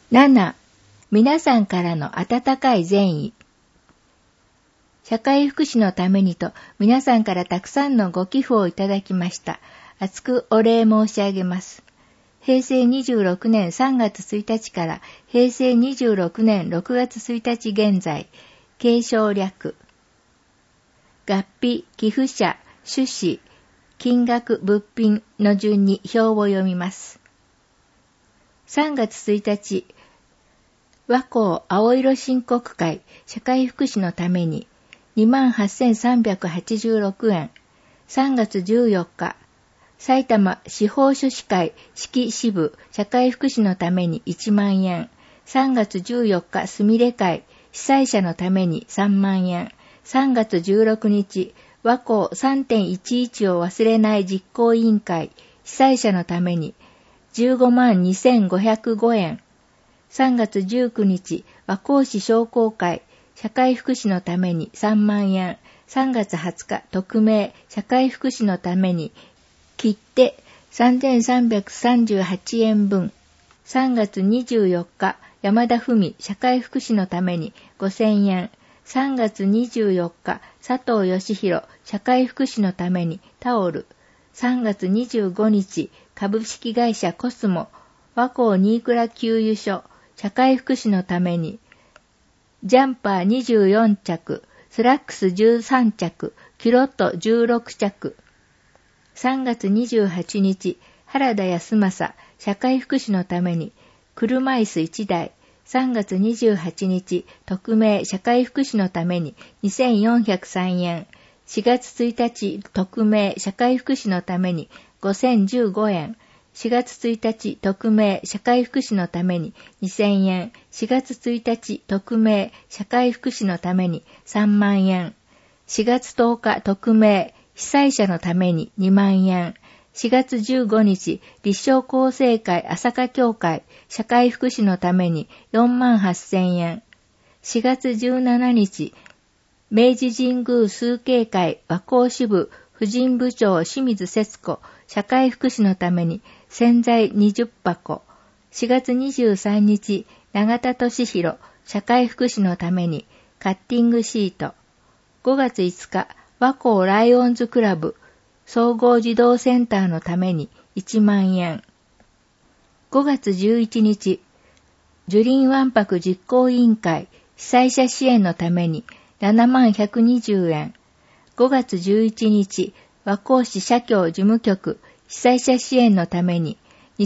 7、皆さんからの温かい善意。社会福祉のためにと皆さんからたくさんのご寄付をいただきました。厚くお礼申し上げます。平成26年3月1日から平成26年6月1日現在、継承略。合費、寄付者、趣旨、金額、物品の順に表を読みます。3月1日、和光青色申告会社会福祉のために 28,386 円。3月14日、埼玉司法書士会式支部社会福祉のために1万円。3月14日、すみれ会被災者のために3万円。3月16日、和光 3.11 を忘れない実行委員会被災者のために15万2505円。3月19日、和光市商工会社会福祉のために3万円。3月20日、匿名社会福祉のために切手3338円分。3月24日、山田文社会福祉のために5000円。3月24日、佐藤義弘社会福祉のためにタオル。3月25日、株式会社コスモ和光新倉給油所社会福祉のためにジャンパー24着、スラックス13着、キュロット16着。3月28日、原田康政社会福祉のために車椅子1台。3月28日、匿名社会福祉のために2403円。4月1日、匿名社会福祉のために5015円。4月1日、匿名社会福祉のために2000円。4月1日、匿名社会福祉のために3万円。4月10日、匿名被災者のために2万円。4月15日、立正厚生会朝霞協会社会福祉のために4万8000円。4月17日、明治神宮崇慶会和光支部婦人部長清水節子社会福祉のために洗剤20箱。4月23日、永田俊弘社会福祉のためにカッティングシート。5月5日、和光ライオンズクラブ総合児童センターのために1万円。5月11日、樹林湾泊実行委員会被災者支援のために7万120円。5月11日、和光市社協事務局被災者支援のために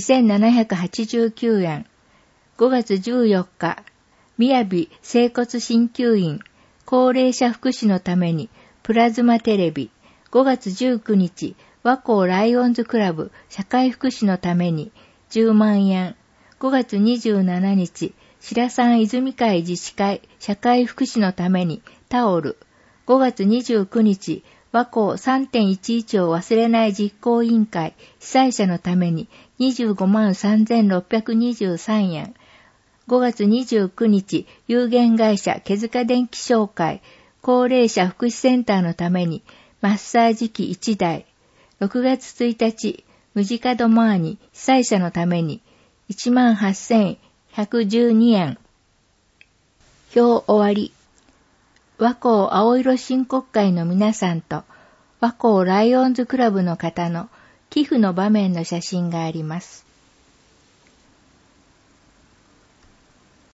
2789円。5月14日、雅整骨鍼灸院高齢者福祉のためにプラズマテレビ。5月19日、和光ライオンズクラブ社会福祉のために10万円。5月27日、白山泉会自治会社会福祉のためにタオル。5月29日、和光 3.11 を忘れない実行委員会被災者のために25万3623円。5月29日、有限会社毛塚電気商会高齢者福祉センターのためにマッサージ機1台。6月1日、ムジカドマーニ被災者のために18,112円。表終わり。和光青色申告会の皆さんと和光ライオンズクラブの方の寄付の場面の写真があります。